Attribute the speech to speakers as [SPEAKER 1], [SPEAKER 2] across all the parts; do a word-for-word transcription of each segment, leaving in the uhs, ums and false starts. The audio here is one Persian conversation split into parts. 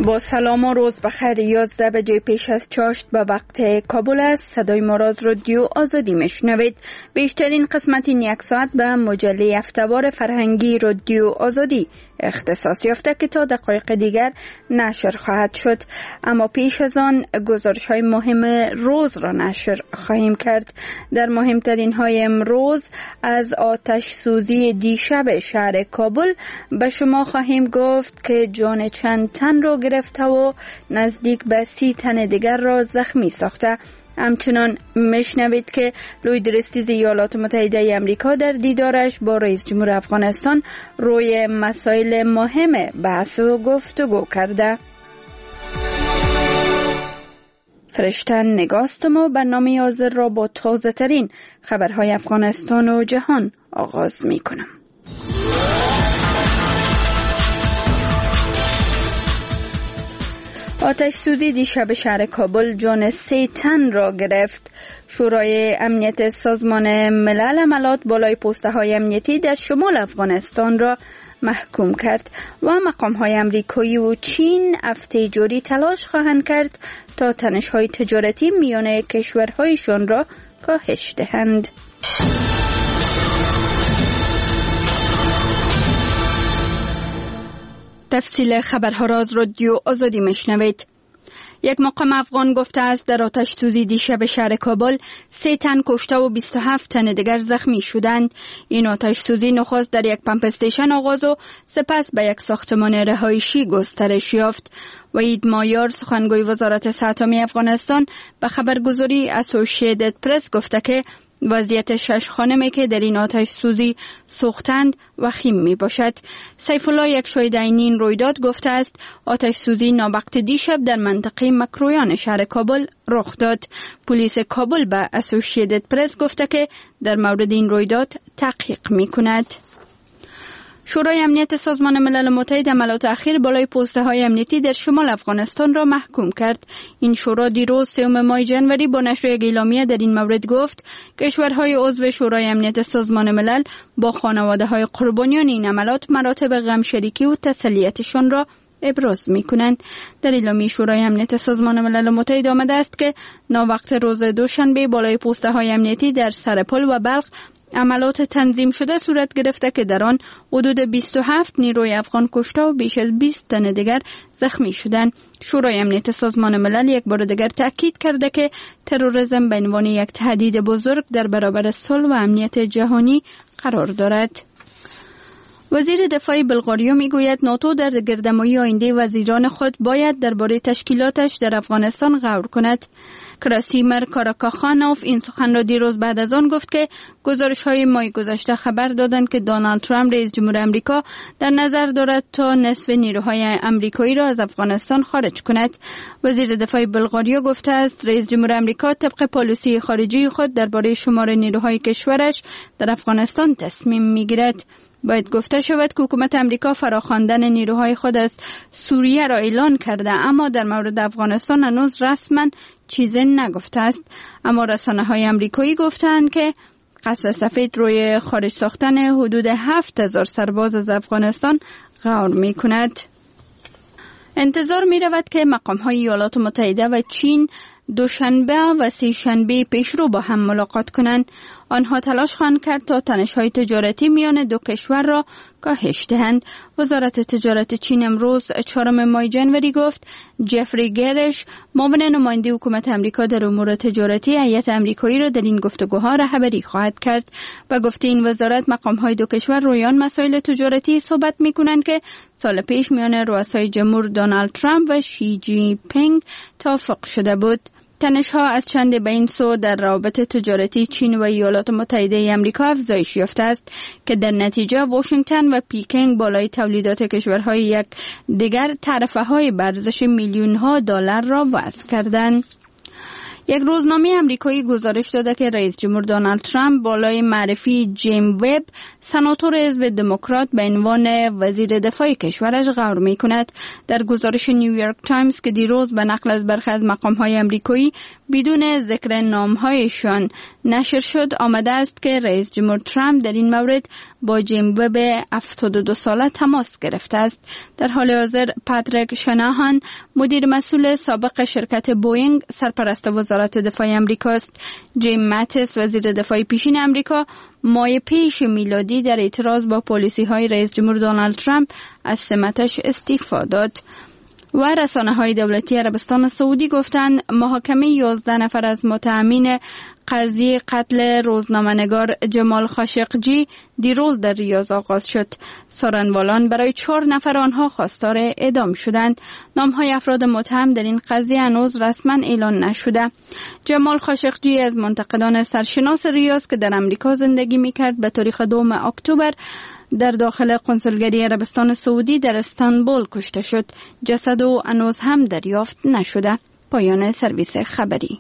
[SPEAKER 1] با سلام و روز بخیر. یازده بجه پیش از چاشت به وقت کابل است. صدای ما را از رادیو آزادی میشنوید. بیشترین قسمت این یک ساعت به مجله هفته‌وار فرهنگی رادیو آزادی اختصاص یافته که تا دقایق دیگر نشر خواهد شد. اما پیش از آن گزارش های مهم روز را نشر خواهیم کرد. در مهمترین های امروز از آتش سوزی دیشب شهر کابل به شما خواهیم گفت که جان چند تن را گرفته و نزدیک به سی تن دیگر را زخمی ساخته. همچنان میشنوید که لوید رستیز ایالات متحده امریکا در دیدارش با رئیس جمهور افغانستان روی مسائل مهم بحث و گفتگو کرده. فرشتن نگاستم و برنامه حاضر را با تازه ترین خبرهای افغانستان و جهان آغاز می کنم. آتش سوزی دیشب شهر کابل جان سه تن را گرفت. شورای امنیت سازمان ملل عملات بالای پسته های امنیتی در شمال افغانستان را محکوم کرد و مقام های امریکایی و چین هفته جاری تلاش خواهند کرد تا تنش های تجارتی میان کشورهایشان را کاهش دهند. تفصیل خبرها را از رادیو آزادی میشنوید. یک مقام افغان گفته است در آتش سوزی دیشب شهر کابل سه تن کشته و بیست و هفت تن دیگر زخمی شدند. این آتش سوزی نخست در یک پمپ استیشن آغاز و سپس به یک ساختمان رهایشی گسترش یافت. وحید مایار سخنگوی وزارت صحت عامه افغانستان به خبرگزاری اسوسییتد پرس گفته که وضعیت شش خانمی که در این آتش سوزی سوختند وخیم می باشد. سیف الله یک شاهد عینی این رویداد گفته است آتش سوزی ناوقت دیشب در منطقه مکرویان شهر کابل رخ داد. پلیس کابل به اسوسییتد پرس گفته که در مورد این رویداد تحقیق می کند. شورای امنیت سازمان ملل متحد عملات اخیر بالای پسته های امنیتی در شمال افغانستان را محکوم کرد. این شورا دیروز سوم ماه ژانویه با نشر یک اعلامیه در این مورد گفت کشورهای عضو شورای امنیت سازمان ملل با خانواده های قربانیان این عملات مراتب غم شریکی و تسلیتشان را ابراز می کنند. در اعلامیه شورای امنیت سازمان ملل متحد آمده است که ناوقت روز دوشنبه بالای پسته های امنیتی در سرپل و بلخ عملات تنظیم شده صورت گرفته که در آن حدود بیست و هفت نیروی افغان کشته و بیش از بیست تن دیگر زخمی شدند. شورای امنیت سازمان ملل یک بار دیگر تاکید کرده که تروریسم به عنوان یک تهدید بزرگ در برابر صلح و امنیت جهانی قرار دارد. وزیر دفاع بلغاریا میگوید ناتو در گردهمایی آینده وزیران خود باید درباره تشکیلاتش در افغانستان غور کند. کراسیمر کاراکاخانوف این سخن را دیروز بعد از آن گفت که گزارش‌های ماه گذشته خبر دادند که دونالد ترامپ رئیس جمهور آمریکا در نظر دارد تا نصف نیروهای آمریکایی را از افغانستان خارج کند. وزیر دفاع بلغاریا گفته است رئیس جمهور آمریکا طبق پالیسی خارجی خود درباره شمار نیروهای کشورش در افغانستان تصمیم می‌گیرد. باید گفته شود که حکومت امریکا فراخواندن نیروهای خود از سوریه را اعلان کرده اما در مورد افغانستان هنوز رسما چیزی نگفته است. اما رسانه‌های امریکایی گفتند که قصر سفید روی خارج ساختن حدود هفت هزار سرباز از افغانستان غور می کند. انتظار می رود که مقام‌های ایالات متحده و چین دوشنبه و سه شنبه پیشرو با هم ملاقات کنند. آنها تلاش خواهند کرد تا تنش‌های تجارتی میان دو کشور را کاهش دهند. وزارت تجارت چین امروز چهارم ماه ژانویه گفت جفری گرش معاون نماینده حکومت آمریکا در امور تجارتی هیئت آمریکایی را در این گفتگوها رهبری خواهد کرد. و گفته این وزارت مقام‌های دو کشور روی آن مسائل تجارتی صحبت می‌کنند که سال پیش میان رؤسای جمهور دونالد ترامپ و شی جی پینگ توافق شده بود. تنش‌ها از چند به این سو در روابط تجارتی چین و ایالات متحده آمریکا افزایش یافته است که در نتیجه واشنگتن و پکین بالای تولیدات کشورهای یک دیگر تعرفه‌های به ارزش میلیون‌ها دلار را وضع کردند. یک روزنامه امریکایی گزارش داده که رئیس جمهور دونالد ترامپ بالای معرفی جیم وب سناتور حزب دموکرات به عنوان وزیر دفاع کشورش غور می کند. در گزارش نیویورک تایمز که دیروز به نقل از برخی از مقام‌های امریکایی بدون ذکر نام‌هایشان نشر شد آمده است که رئیس جمهور ترامپ در این مورد با جیم وب هفتاد و دو ساله تماس گرفته است. در حال حاضر پاتریک شناهان مدیر مسئول سابق شرکت بوئینگ سرپرست وزارت دفاع امریکا است. جیم ماتیس وزیر دفاع پیشین امریکا ماه پیش میلادی در اعتراض با پالیسی های رئیس جمهور دونالد ترامپ از سمتش استعفا داد. و رسانه های دولتی عربستان سعودی گفتند محاکمه یازده نفر از متهمین قضیه قتل روزنامه‌نگار جمال خاشقجی دیروز در ریاض آغاز شد. سارنوالان برای چهار نفر آنها خواستار اعدام شدند. نام‌های افراد متهم در این قضیه هنوز رسما اعلان نشده. جمال خاشقجی از منتقدان سرشناس ریاض که در امریکا زندگی می‌کرد به تاریخ دوم اکتبر در داخل قنسولگری عربستان سعودی در استانبول کشته شد. جسد او هنوز هم دریافت نشده. پایان سرویس خبری.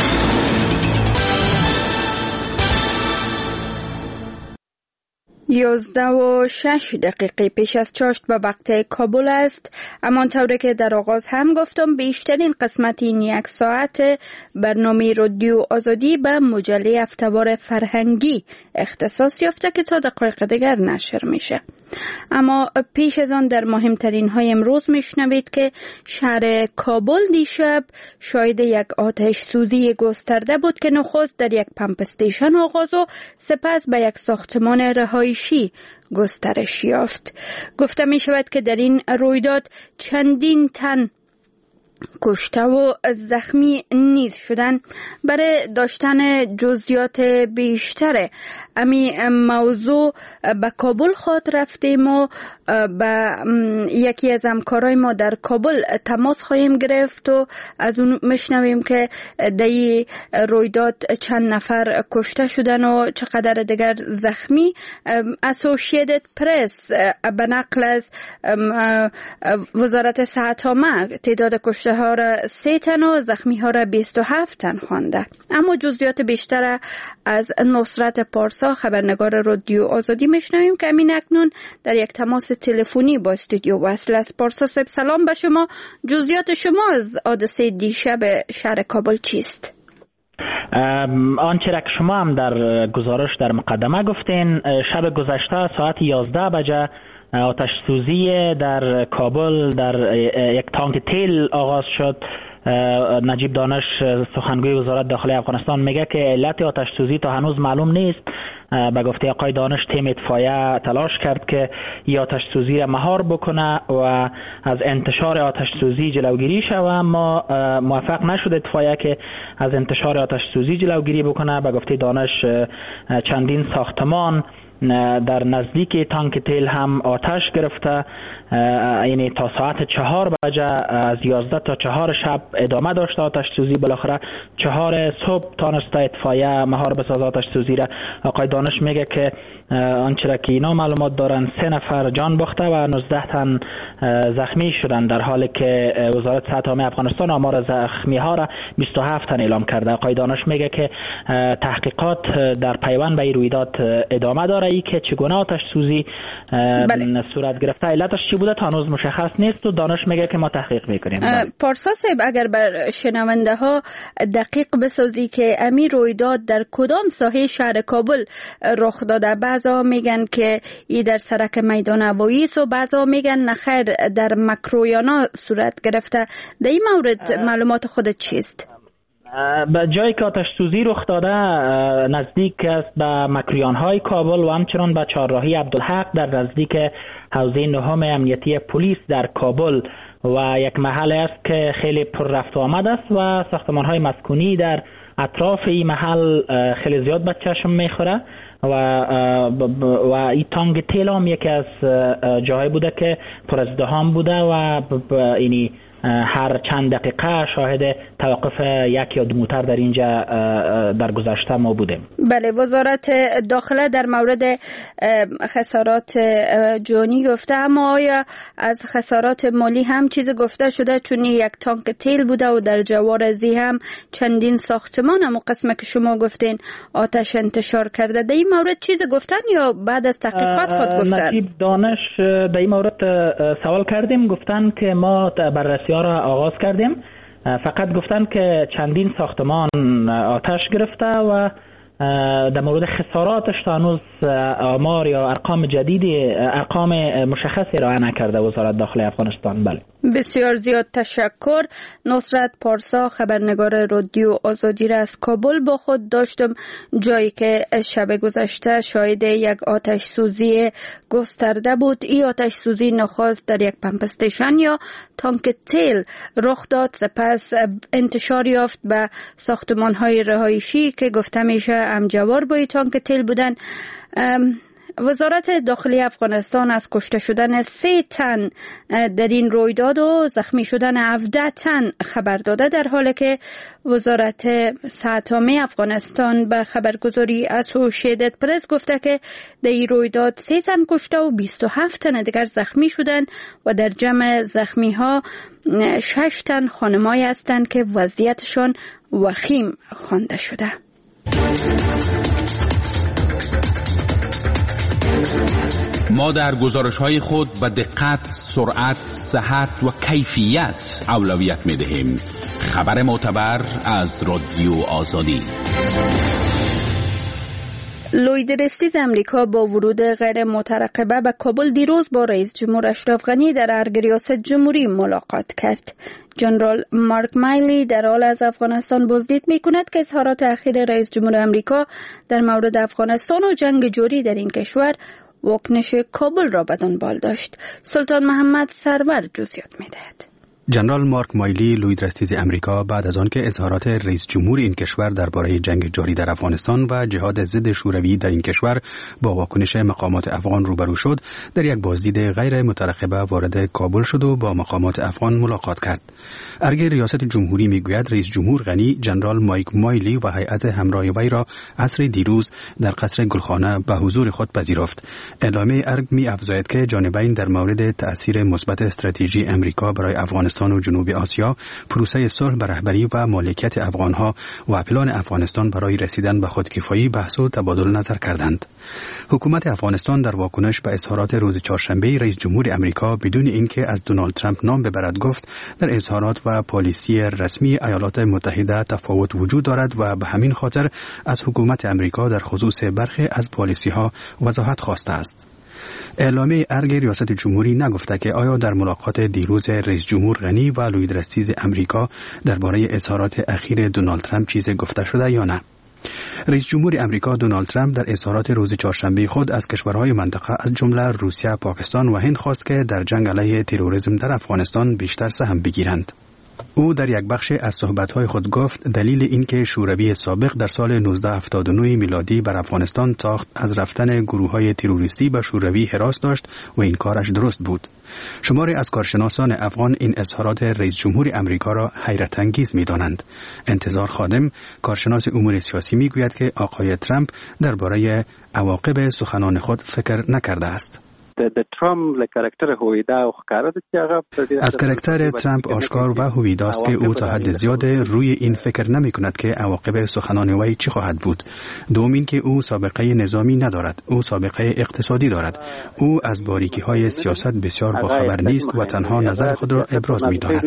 [SPEAKER 1] یازده و شش دقیقه پیش از چاشت به وقت کابل است. همانطور که در آغاز هم گفتم بیشترین قسمت این یک ساعت برنامه رادیو آزادی به مجله هفته‌وار فرهنگی اختصاص یافته که تا دقایق دیگر نشر میشه. اما پیش از آن در مهمترین های امروز میشنوید که شهر کابل دیشب شاهد یک آتش سوزی گسترده بود که نخست در یک پمپ استیشن آغاز و سپس به یک ساختمان رهایشی گسترش یافت. گفته می شود که در این رویداد چندین تن کشته و زخمی نیز شدن. برای داشتن جزئیات بیشتر امی موضوع به کابل خود رفتیم و به یکی از همکارای ما در کابل تماس خواهیم گرفت و از اون میشنویم که در این رویداد چند نفر کشته شدن و چقدر دیگر زخمی. اسوسییتد پرس به نقل از وزارت صحت آمد تعداد کشته ها را سه تن و زخمی ها را بیست و هفت تن خوانده. اما جزئیات بیشتر از نصرت پارسا خبرنگار رادیو آزادی میشنویم که همین اکنون در یک تماس تلفنی با استودیو وصل است. پارسا صاحب سلام به شما. جزئیات شما از حادثه دیشب شهر کابل چیست؟
[SPEAKER 2] آنچه را که شما هم در گزارش در مقدمه گفتین، شب گذشته ساعت یازده بجه آتش سوزی در کابل در یک تانک تیل آغاز شد. نجیب دانش سخنگوی وزارت داخلی افغانستان میگه که علت آتش سوزی تا هنوز معلوم نیست. به گفته آقای دانش تیم اطفائیه تلاش کرد که این آتش سوزی را مهار بکنه و از انتشار آتش سوزی جلوگیری شود، اما موفق نشد اطفائیه که از انتشار آتش سوزی جلوگیری بکنه. به گفته دانش چندین ساختمان در نزدیک تانک تیل هم آتش گرفته. یعنی تا ساعت چهار بجه از یازده تا چهار شب ادامه داشته آتش سوزی. بالاخره چهار صبح تانسته اطفائیه مهار بساز آتش سوزی را. آقای دانش میگه که آنچه را که اینا معلومات دارن سه نفر جان باخته و نوزده تن زخمی شدن، در حالی که وزارت صحت عامه افغانستان آمار زخمی ها را بیست و هفت تن اعلام کرده. آقای دانش میگه که تحقیقات در پیوند به این رویداد ادامه داره. ای که چگونه آتش سوزی بله. صورت گرفته علتش چی بوده تا هنوز مشخص نیست و دانش میگه که ما تحقیق میکنیم.
[SPEAKER 1] پارسا صاحب اگر بر شنونده ها دقیق بسازی که امی رویداد در کدام ساحه شهر کابل رخ داده؟ بعضا میگن که ای در سرک میدان هوایی است و بعضا میگن نخیر در مکرویانا صورت گرفته. در این مورد معلومات خودت چیست؟
[SPEAKER 2] به جایی که آتش سوزی رخ داده نزدیک است به مکریان‌های کابل و همچنان به چهارراهی عبدالحق در نزدیک حوزه نهم امنیتی پلیس در کابل و یک محل است که خیلی پر رفت و آمد است و ساختمان‌های مسکونی در اطراف این محل خیلی زیاد به چشم میخوره و و این تانک تیل هم یکی از جاهای بوده که پر ازدحام بوده و اینی هر چند دقیقه شاهد توقف یک یا دو موتر در اینجا در گذشته ما بودیم.
[SPEAKER 1] بله، وزارت داخله در مورد خسارات جانی گفته، اما آیا از خسارات مالی هم چیز گفته شده؟ چون یک تانک تیل بوده و در جوار ازی هم چندین ساختمان هم قسمه که شما گفتین آتش انتشار کرده. در این مورد چیز گفتن یا بعد از تحقیقات خود گفتن؟
[SPEAKER 2] نجیب دانش در این مورد سوال کردیم، گفتن که ما بررسی ها را آغاز کردیم، فقط گفتن که چندین ساختمان آتش گرفته و در مورد خساراتش تا هنوز آمار یا ارقام جدیدی ارقام مشخصی ارائه نکرده وزارت داخلی افغانستان. بله
[SPEAKER 1] بسیار زیاد تشکر. نصرت پارسا، خبرنگار رادیو آزادی را از کابل با خود داشتم، جایی که شب گذشته شاهد یک آتش سوزی گسترده بود. این آتش سوزی نخست در یک پمپ استیشن یا تانک تیل رخ داد، سپس انتشار یافت به ساختمان‌های رهایشی که گفته میشه همجوار با تانک تیل بودن. وزارت داخلی افغانستان از کشته شدن سه تن در این رویداد و زخمی شدن هفده تن خبر داده، در حالی که وزارت صحت عامه افغانستان به خبرگزاری اسوشیتد پرس گفته که در این رویداد سه تن کشته و بیست و هفت تن دیگر زخمی شدند و در جمع زخمی ها شش تن خانمایی هستند که وضعیتشان وخیم خوانده شده.
[SPEAKER 3] ما در گزارش‌های خود به دقت، سرعت، صحت و کیفیت اولویت می‌دهیم. خبر معتبر از رادیو آزادی.
[SPEAKER 1] لوید رستیز امریکا با ورود غیر مترقبه به کابل دیروز با رئیس جمهور اشرف غنی در ارگ ریاست جمهوری ملاقات کرد. جنرال مارک مایلی در حال از افغانستان بازدید می‌کند که اظهارات اخیر رئیس جمهور امریکا در مورد افغانستان و جنگ جاری در این کشور واکنش کابل را به دنبال داشت. سلطان محمد سرور جزئیات می‌دهد.
[SPEAKER 4] جنرال مارک مایلی، لوید رستیز امریکا، بعد از آنکه اظهارات رئیس جمهور این کشور درباره جنگ جاری در افغانستان و جهاد ضد شوروی در این کشور با واکنش مقامات افغان روبرو شد، در یک بازدید غیر مترقبه وارد کابل شد و با مقامات افغان ملاقات کرد. ارگ ریاست جمهوری میگوید رئیس جمهور غنی جنرال مایک مایلی و هیئت همراه وی را عصر دیروز در قصر گلخانه به حضور خود پذیرفت. اعلامیه ارگ می‌افزاید که جانبین در مورد تأثیر مثبت استراتژی امریکا برای افغانستان و جنوب آسیا، پروسه صلح به رهبری و مالکیت افغانها و پلان افغانستان برای رسیدن به خودکفایی بحث و تبادل نظر کردند. حکومت افغانستان در واکنش به اظهارات روز چهارشنبه رئیس جمهور امریکا بدون اینکه از دونالد ترامپ نام ببرد گفت در اظهارات و پالیسی رسمی ایالات متحده تفاوت وجود دارد و به همین خاطر از حکومت امریکا در خصوص برخی از پالیسی‌ها وضاحت خواسته است. اعلامیه ارگ ریاست جمهوری نگفته که آیا در ملاقات دیروز رئیس جمهور غنی و لوید رستیز امریکا درباره اظهارات اخیر دونالد ترامپ چیزی گفته شده یا نه. رئیس جمهور امریکا دونالد ترامپ در اظهارات روز چهارشنبه خود از کشورهای منطقه از جمله روسیه، پاکستان و هند خواست که در جنگ علیه تروریسم در افغانستان بیشتر سهم بگیرند. او در یک بخش از صحبت‌های خود گفت دلیل اینکه شوروی سابق در سال نوزده هفتاد و نه میلادی بر افغانستان تاخت از رفتن گروه‌های تروریستی به شوروی هراس داشت و این کارش درست بود. شماری از کارشناسان افغان این اظهارات رئیس جمهور امریکا را حیرت انگیز می‌دانند. انتظار خادم، کارشناس امور سیاسی می‌گوید که آقای ترامپ درباره عواقب سخنان خود فکر نکرده است.
[SPEAKER 5] د ترامپ له کاراکتر هویدا او ښکارا د چې هغه
[SPEAKER 4] از کاراکتر ترامپ آشکار و هویدا است که او تا حد زیاد روی این فکر نمی کند که عواقب سخنان وی چی خواهد بود. دوم این که او سابقه نظامی ندارد، او سابقه اقتصادی دارد. او از باریکی های سیاست بسیار باخبر نیست و تنها نظر خود را ابراز می دارد.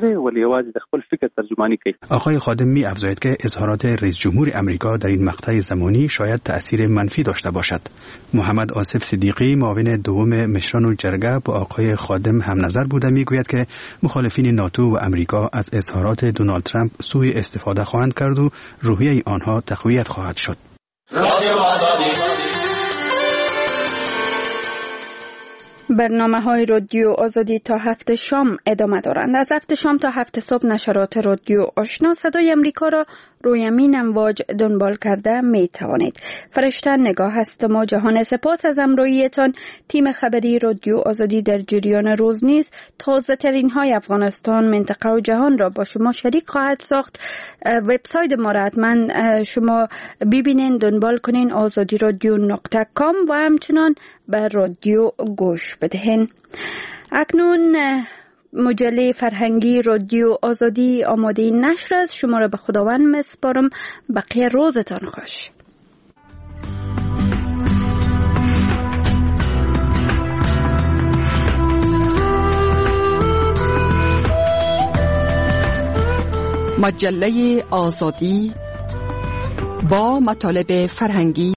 [SPEAKER 4] آقای خادم می افزاید که اظهارات رئیس جمهور امریکا در این مقطع زمانی شاید تأثیر منفی داشته باشد. محمد آصف صدیقی، معاون دوم مشران الجرگه، با آقای خادم هم نظر بوده میگوید که مخالفین ناتو و امریکا از اظهارات دونالد ترامپ سوء استفاده خواهند کرد و روحیه آنها تقویت خواهد شد.
[SPEAKER 1] برنامه های رادیو آزادی تا هفت شام ادامه دارند. از هفت شام تا هفت صبح نشرات رادیو آشنا صدای امریکا را روی مین امواج دنبال کرده می توانید. فرشته نگاه هستم و جهان سپاس از همراهیتان. تیم خبری رادیو آزادی در جریان روز نیز تازه ترین های افغانستان، منطقه و جهان را با شما شریک خواهد ساخت. وبسایت ما را حتما شما ببینین، دنبال کنین آزادی رادیو نقطه کام و همچنان به رادیو گوش بدهین. اکنون مجله فرهنگی رادیو آزادی آماده نشر است. شما را به خداوند میسپارم. بقیه روزتان خوش.
[SPEAKER 6] مجله آزادی با مطالب فرهنگی